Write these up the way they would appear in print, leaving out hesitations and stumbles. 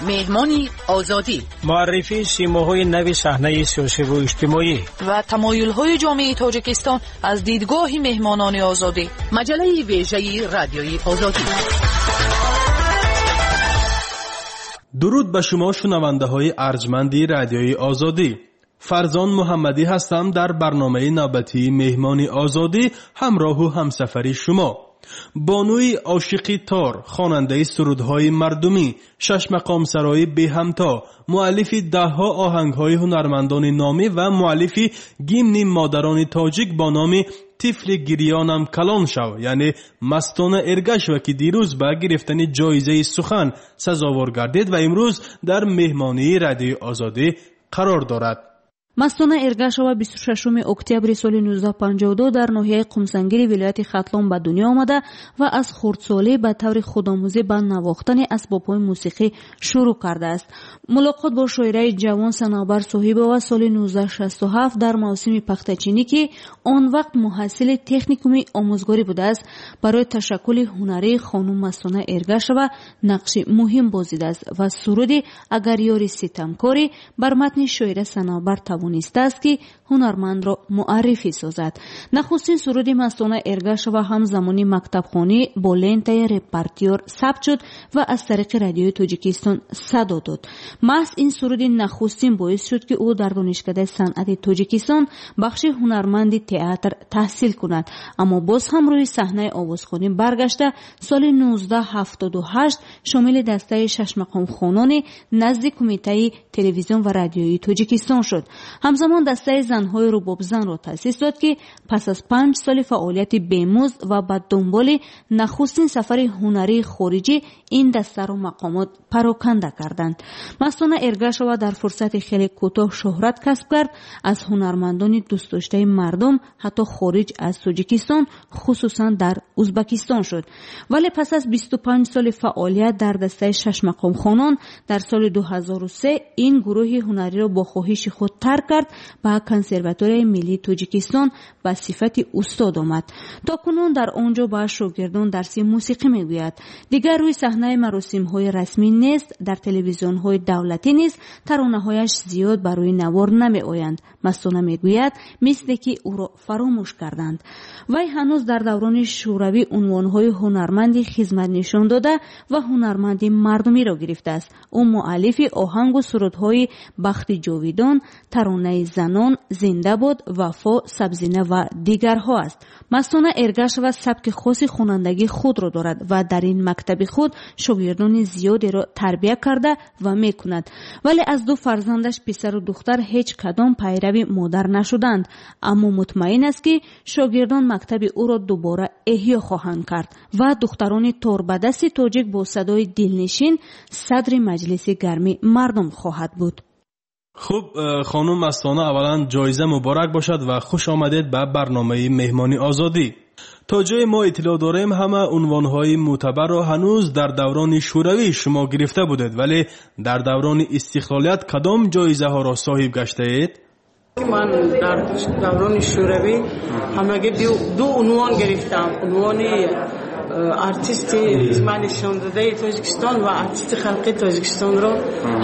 مهمانی آزادی، معرفی سیماهای نوی صحنه سیاسی و اجتماعی و تمایل‌های جامعه تاجیکستان از دیدگاه مهمانان آزادی. مجله ویژه رادیوی آزادی. درود به شما شنونده های ارجمند رادیوی آزادی. فرزان محمدی هستم در برنامه نوبتی مهمانی آزادی همراه و همسفری شما. بانوی عاشقی تار، خواننده سرودهای مردمی، شش مقام سرای به همتا، مؤلف دهها آهنگهای هنرمندان نامی و مؤلف گیمن مادران تاجیک با نام طفل گریانم کلان شو، یعنی مستانه ارگش و که دیروز به گرفتن جایزه سخن سزاوار گردید و امروز در مهمانی رادیوی آزادی قرار دارد. مستانه ارگاشова 26 اکتبر سال 1952 در ناحیه قمسنگیر ولایت ختلان به دنیا آمده و از خردسالی به طور خودآموزی به نواختن اسباب‌های موسیقی شروع کرده است. ملاقات با شاعره جوان صنوبر صاحبова سال 1967 در موسم پختچینی که آن وقت محصل تکنیکوم آموزگاری بوده است، برای تشکل هنری خانم مستانه ارگاشova نقش مهم بازیده است و سرود اگر یاری ستمکاری بر متن شاعره صنوبر توانسته است که هنرمند را معرفی سازد. نخستین سرود مستانه ارگاشova هم زمانی مکتبخانه با لنته رپرتوار ثبت شد و از طریق رادیوی تاجیکستان صدا داد. محض این سرود نخستین باعث شد که او در دانشکده صنعت تاجیکستان بخش هنرمندی تئاتر تحصیل کند، اما باز هم روی صحنه آوازخوانی برگشته سال 1978 شامل دسته شش مقام خوانان نزد کمیته تلویزیون و رادیویی تاجیکستان شد. همزمان دسته زنهای رباب زن را تأسیس داد که پس از 5 سال فعالیت بیمزد و به دنبال نخستین سفر هنری خارجی این دسته را مقامات پراکنده کردند. مستانه ارگاشova در فرصت خیلی کوتاه شهرت کسب کرد. از هنرمندان دوست داشته مردم حتی خارج از تاجیکستان خصوصا در ازبکستان شد. ولی پس از 25 سال فعالیت در دسته شش مقام خوانان در سال 2003 این گروه هنری را با خواهش خود ترک کرد و کنسرواتوری ملی تاجیکستان به صفت استاد آمد. تا کنون در آنجا با شاگردان درس موسیقی میگوید. دیگر روی صحنه مراسم های رسمی نیست، در تلویزیون های دولتی نیست، ترانه‌هایش زیاد برای نوار نمی آیند. مستانه میگوید مثل که او را فراموش کردند. وی هنوز در دوران شوروی عنوان‌های هنرمندی خدمت نشان داده و هنرمندی مردمی را گرفته است. او مؤلف آهنگ و سرودهای بخت جاویدان، ترانه زنان، زنده باد، وفا، سبزینه و دیگرها است. مستانه ارگاشova سبک خاص خوانندگی خود را دارد و در این مکتب خود شاگردان زیادی را تربیت کرده و میکند. ولی از دو فرزندش پسر و دختر هیچ کدام پیرو مادر نشدند، اما مطمئن است که شاگردان مکتب او را دوباره احیا خواهند کرد و دختران توربدست تاجیک با صدای دلنشین صدر مجلس گرمی مردم خواهد بود. خوب خانم مستانه، اولا جایزه مبارک باشد و خوش آمدید به برنامه مهمانی آزادی. تا جای ما اطلاع داریم همه عنوانهای معتبر را هنوز در دوران شوروی شما گرفته بودید، ولی در دوران استقلالیت کدام جایزه ها را صاحب گشته اید؟ من در دوران شوروی همگی دو عنوان گرفتم. عنوان ارتیست نشان داده تاجیکستان و ارتیست خلقی تاجیکستان را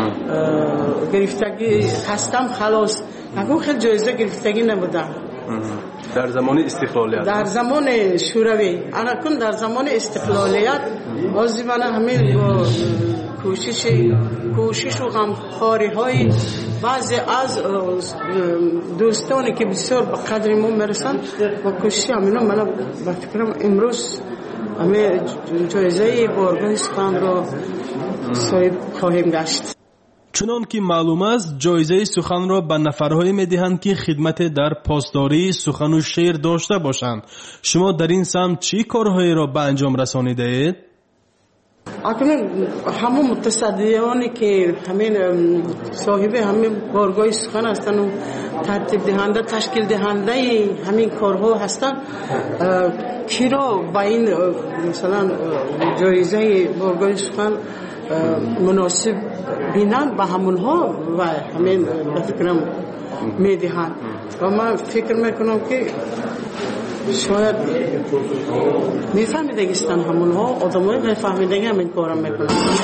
گرفتگی هستم. خلاص اگه خیلی جایزه گرفتگی نبودم در زمان استقلالیت. در زمان شوروی اکنون در زمان استقلالیت بازی من همین با کوشش و غمخواری های بعضی از دوستانی که بسیار به قدر ما میرسند با کوشش همینا من به فکرم امروز همه جایزه بارگاه سخن را صاحب خواهیم گشت. چنان که معلوم است جایزه سخن را به نفرهایی میدهند که خدمت در پاسداری سخن و شعر داشته باشند. شما در این سمت چی کارهایی را به انجام رسانیده اید؟ اکنون همون متصدیانی که همین صاحب همین بارگاه سخن هستند و ترتیب دهنده تشکیل دهنده همین کارها هستند کی را با این مثلا جایزه بارگاه سخن مناسب بینند به همونها و همین به فکرم میدهند و من فکر میکنم که شاید میفهمیدگیستن همون ها آدمای میفهمیدگی همین کارم میکنن.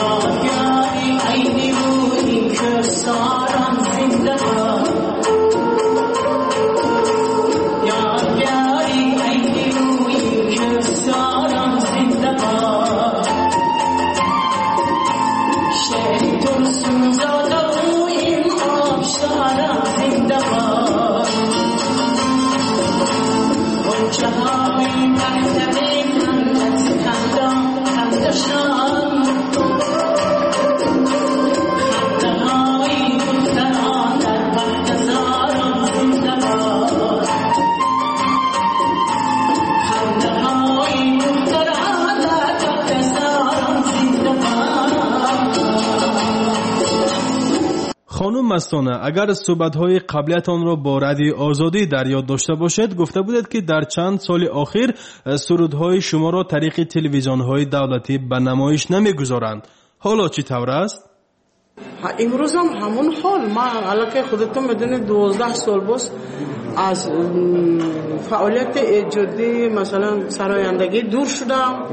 خانم مستانه، اگر صحبت‌های قبلیتان را با رادیو آزادی در یاد داشته باشد، گفته بودید که در چند سال اخیر سرودهای شما را طریق تلویزیون‌های دولتی به نمایش نمی‌گذارند. حالا چی طور است؟ امروز هم همون حال. من علاقه خودتون میدونید 12 سال باز از فعالیت ایجادی مثلا سرایندگی دور شدم.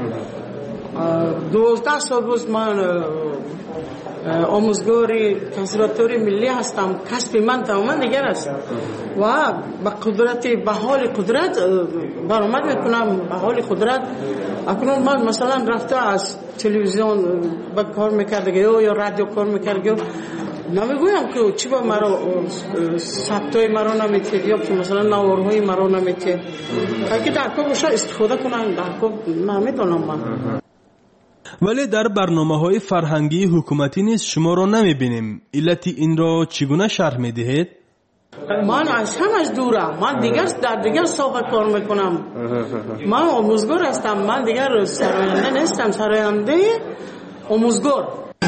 12 سال باز من آموزگاری کنسرواتوری ملی هستم. کسب من تماما دیگر است و به حال قدرت برآمد میکنم. به حال قدرت اکنون من مثلا رفته از تلویزیون با کار میکردگی یا رادیو کار میکردگی نمیگویم که چی با مرا ثبتای مرا نمیتید یا که مثلا نوارهای مرا نمیتید که در کار باشه استفاده کنم. در کار نمیتونم من. ولی در برنامه‌های فرهنگی حکومتی نیز شما را نمی‌بینیم. علتی این را چگونه شرح می‌دهید؟ من از همش دورم. من در دیگر ساحه کار میکنم. من آموزگار هستم. من دیگر سراینده نیستم. سراینده آموزگار.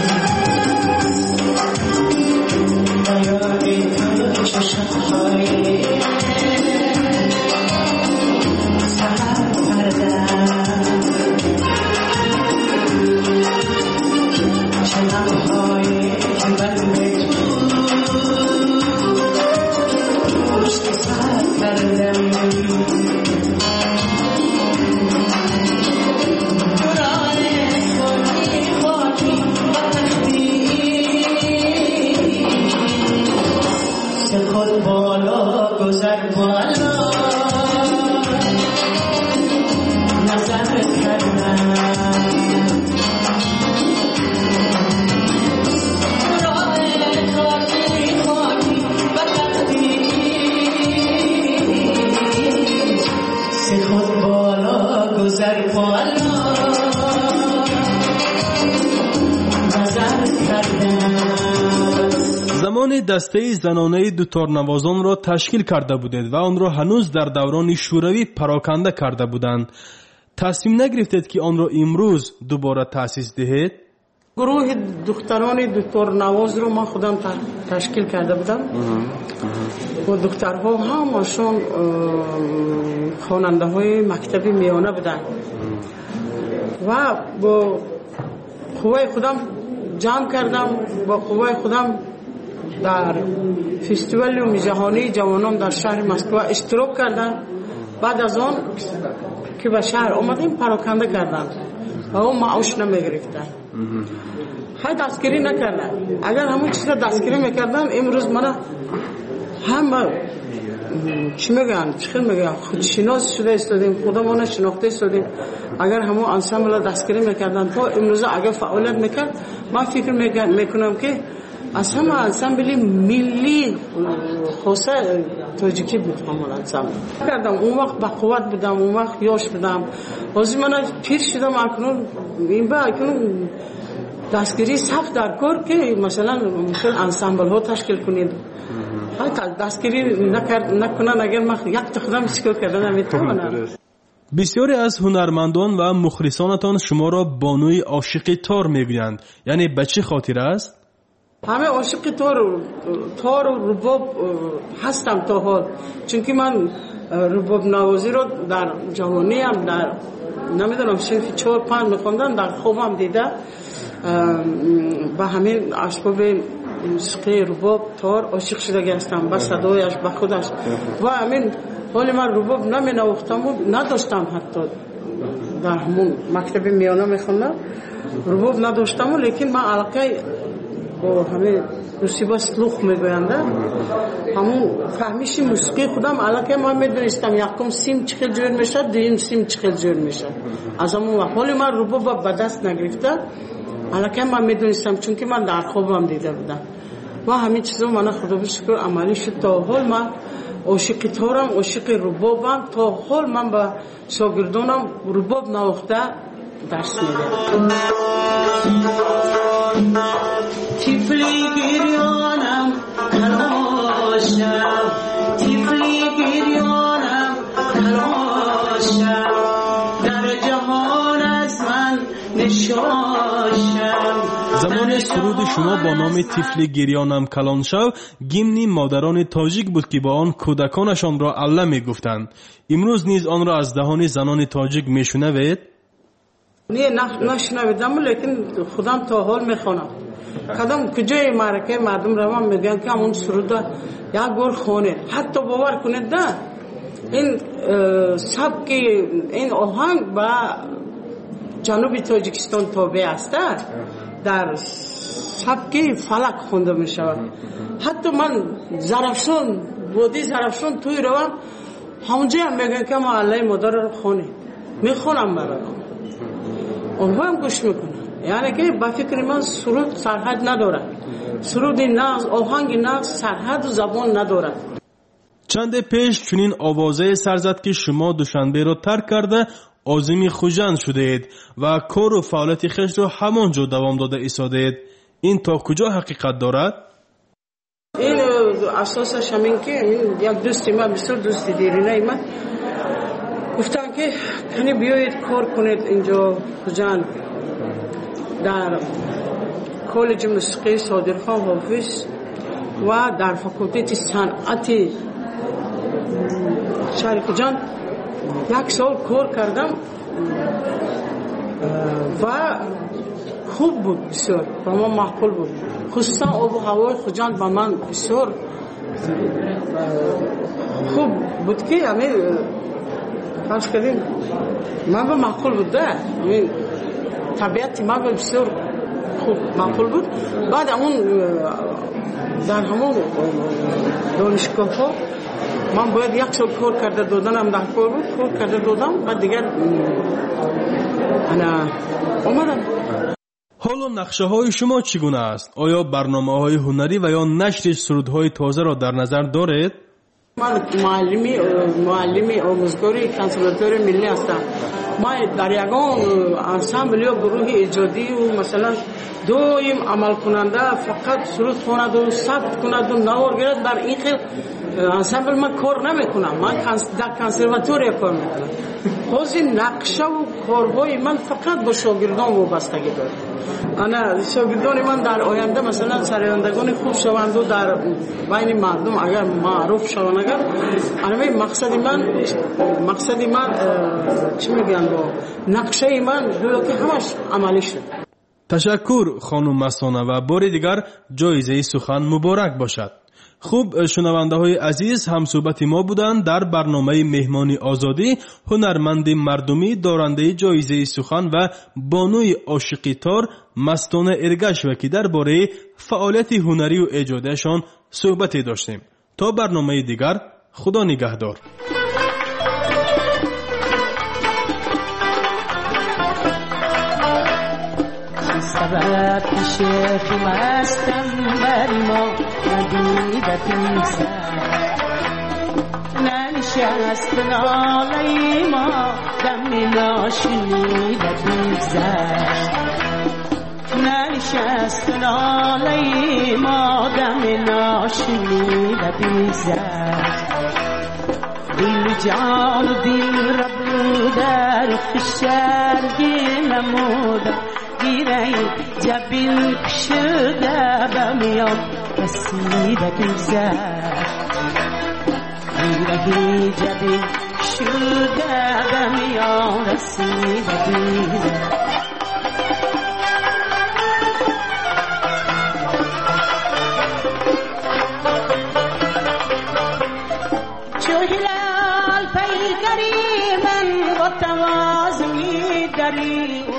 زمان دسته زنانه دوتارنوازان را تشکیل کرده بودید و آن را هنوز در دوران شوروی پراکنده کرده بودند. تصمیم نگرفتید که آن را امروز دوباره تأسیس دهید؟ گروه دختران دوتارنواز رو من خودم تشکیل کرده بودم و دخترها همشون خواننده های مکتبی میانه بودن و با قوای خودم جمع کردم. با قوای خودم در فستیوال جهانی جوانان در شهر مسکو اشتراک کردن. بعد از آن که به شهر آمدیم پراکنده کردن و اون معاش نمیگرفتن. های دستگیری نکردن. اگر همون چیز دستگیری میکردن امروز من همه چی میگن خودشناس شده استادیم، خودمون شناخته استادیم. اگر همون انسامبل دستگیری میکردن تا امروز اگر فعالیت میکرد من فکر میکنم که از همه انسامبلی ملی خواسته تاجیکی بود. همون انسامبل کردم اون وقت با قوت بودم، اون وقت یاش بودم. بازی من پیر شدم اکنون این با اکنون دستگیری سخت در کار که مثلا انسامبل ها تشکیل کنید. دستگیری نکنن اگر من یک تخدم چیکار کردن نمیتونم. بسیاری از هنرمندان و مخلصانتان شما را بانوی عاشق تار میگویند. یعنی به چه خاطر است؟ همه عاشق تار و رباب هستم تا حال. چون من رباب نوازی رو در جوانی هم در نمیدونم صنف 4-5 میخوندم در خوابم دیده با همین اسباب موسیقی رباب تار عاشق شده هستم. با صدایش با خودش و همین ولی من رباب نمی نواختم و نداشتم. حتی در همون مکتب میانه میخوندم رباب نداشتم و لیکن من علاقه با همه موسیقی سلوخ میگوینده همون فهمیش موسیقی خودم علاقه من میدونستم یکم سیم چقدر جور میشه دویم سیم چقدر جور میشه. از همون وقت ولی من رباب به دست نگرفته علاقه من میدونستم چون که من در خوابم دیده بودم و همین چیزا من خدا به شکر عملی شد. تا حال من عاشق تارم عاشق ربابم. تا حال من با شاگردانم رباب نواخته درس میدم. تیفلی گریانم کلاشم تیفلی گریانم کلاشم در جهان از من نشاشم. زمان سرود شما با نام تیفلی گریانم کلان شو گیمنی مادران تاجیک بود که با آن کودکانشان را الله می گفتند. امروز نیز آن را از دهان زنان تاجیک می شنوید؟ نه نشنویدم لیکن خودم تا حال میخوانم. کدام کجای معرکه مردم روان میگن که همون سرود یک بار خونه. حتی باور کنید نه این سبک این آهنگ با جنوب تاجیکستان تابع است. در سبک فلک خونده می شود. حتی من زرافشان وادی زرافشان توی روان همونجا هم میگن که ما الله مادر رو خونه میخونم برام اونها هم گوش میکنم. یعنی که با فکر من سرود سرحد نداره. سرود نغز آهنگ نغز سرحد و زبان نداره. چند پیش چنین آوازه سرزد که شما دوشنبه را ترک کرده عازم خوجند شده اید و کار و فعالیت خویش را همانجا دوام داده ایستاده اید. این تا کجا حقیقت دارد؟ این اساسش همین که این یک دوستی من بسیار دوستی دیرینه من گفتن که کنی بیایید کار کنید اینجا خوجند در کالج موسیقی صادرخان حافظ و در فاکولته صنعت شهر خوجند یک سال کار کردم و خوب بود بسیار با من معقول بود. خصوصا آب و هوای خوجند با من بسیار خوب بود که همین فرض کردیم من با معقول بود ده طبیعت من بسیار خوب معقول بود. بعد همون در همون دانشگاه ها من باید یک سال کار کرده دادنم در کار بود کار کرده دادم و دیگر انا اومدم. حالا نقشه های شما چگونه است؟ آیا برنامه های هنری و یا نشر سرودهای تازه را در نظر دارید؟ من معلمی آموزگاری کنسرواتوار ملی هستم. ما در یگان انسامبل یا گروه ایجادی و مثلا دویم عمل کننده فقط سرود خواند و ثبت کند و نوار گیرد در این خیل انسامبل من کار نمی کنم. من در کنسرواتوار کار می کنم. حوضی نقشه و کارهای من فقط با شاگردان وابستگی دارد. انا شاگردان من در آینده مثلا سرایندگان خوب شوند و در بین مردم اگر معروف شوند اگر همین مقصد من چی میگن با نقشه من که همش عملی شد. تشکر خانم مستانه و بار دیگر جایزه سخن مبارک باشد. خوب شنونده های عزیز هم صحبت ما بودند در برنامه مهمانی آزادی هنرمند مردمی دارنده جایزه سخن و بانوی عاشقی تار مستانه ارگش و که درباره فعالیت هنری و ایجادشان صحبتی داشتیم. تا برنامه دیگر خدا نگهدار. سبب شیخ مستم بر ما ندیدت سر ننشست ناله ما دم ناشنیدت زر ننشست ناله ما دم ناشنیدت زر دل جان دل رب در فشرگی نمودم گیره جبین شده بمیان رسیدت زر گیره جبین شده بمیان رسیدت زر چو هلال دیگری